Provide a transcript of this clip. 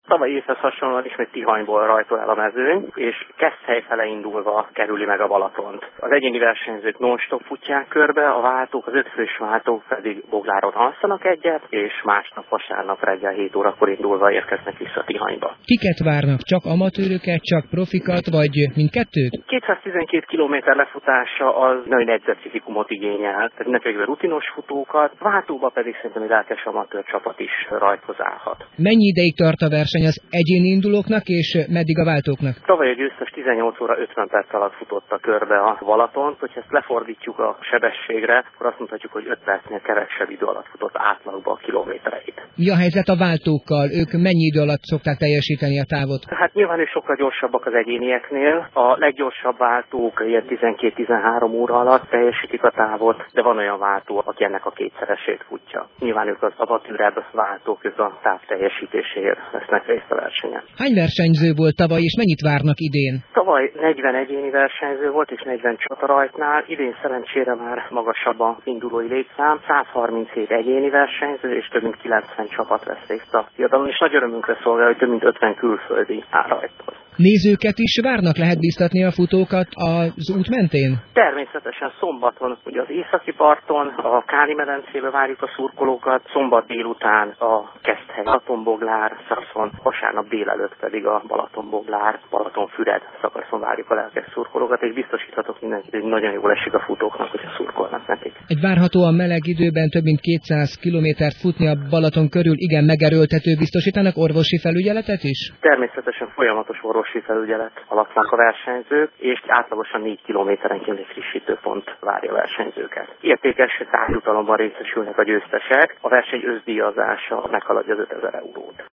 Tavalyi évhez hasonlóan ismét Tihanyból rajtol el a mezőny, és Keszthely fele indulva kerüli meg a Balatont. Az egyéni versenyzők non-stop futják körbe, a váltók, az 5 fős váltók pedig Bogláron alszanak egyet, és másnap vasárnap reggel 7 órakor indulva érkeznek vissza Tihanyba. Kiket várnak? Csak amatőröket, csak profikat, vagy mindkettőt? 212 kilométer lefutása az nagyon edzett igényel, tehát mindenféle rutinos futókat, váltóba pedig szerintem egy lelkes amatőr csapat is rajthoz állhat. Mennyi ideig tart a verseny az egyéni indulóknak, és meddig a váltóknak? Tavaly a győztes 18 óra 50 perc alatt futott a körbe a Balatont, hogyha ezt lefordítjuk a sebességre, akkor azt mondhatjuk, hogy 5 percnél kevesebb idő alatt futott átlagba a kilométereit. Mi a helyzet a váltókkal? Ők mennyi idő alatt szokták teljesíteni a távot? Hát nyilván ők sokkal gyorsabbak az egyénieknél. A leggyorsabb váltók ilyen 12-13 óra alatt teljesítik a távot, de van olyan váltó, aki ennek a kétszeresét futja. Nyilván ők az amatőrebb váltók, ők a táv teljesítéséért vesznek részt a versenyen. Hány versenyző volt tavaly, és mennyit várnak idén? Tavaly 40 egyéni versenyző volt, és 40 csatarajtnál. Idén szerencsére már magasabb a indulói létszám. 137 egyéni versenyző, és több mint 90 csapat vesz részt a diadalon, és nagy örömünkre szolgál, hogy több mint 50 külföldi áll rajtól. Nézőket is várnak, lehet biztatni a futókat az út mentén? Természetesen szombaton, ugye az északi parton, a Káni-medencébe várjuk a szurkolókat, szombat délután a Keszthely, Balatonboglár szakaszon, vasárnap délelőtt pedig a Balatonboglár, Balatonfüred szakaszon várjuk a lelkes szurkolókat, és biztosíthatok mindenkit, hogy nagyon jól esik a futóknak, hogyha szurkolnak nekik. Egy várhatóan meleg időben több mint 200 kilométert futni a Balaton körül igen megerőltető, biztosítanak orvosi felügyeletet is? Természetesen folyamatos orvosi felügyelet alatt vannak a versenyzők, és átlagosan 4 kilométerenként egy frissítőpont várja a versenyzőket. Értékes tárgyutalomban részesülnek a győztesek, a verseny összdíjazása meghaladja az 5000 eurót.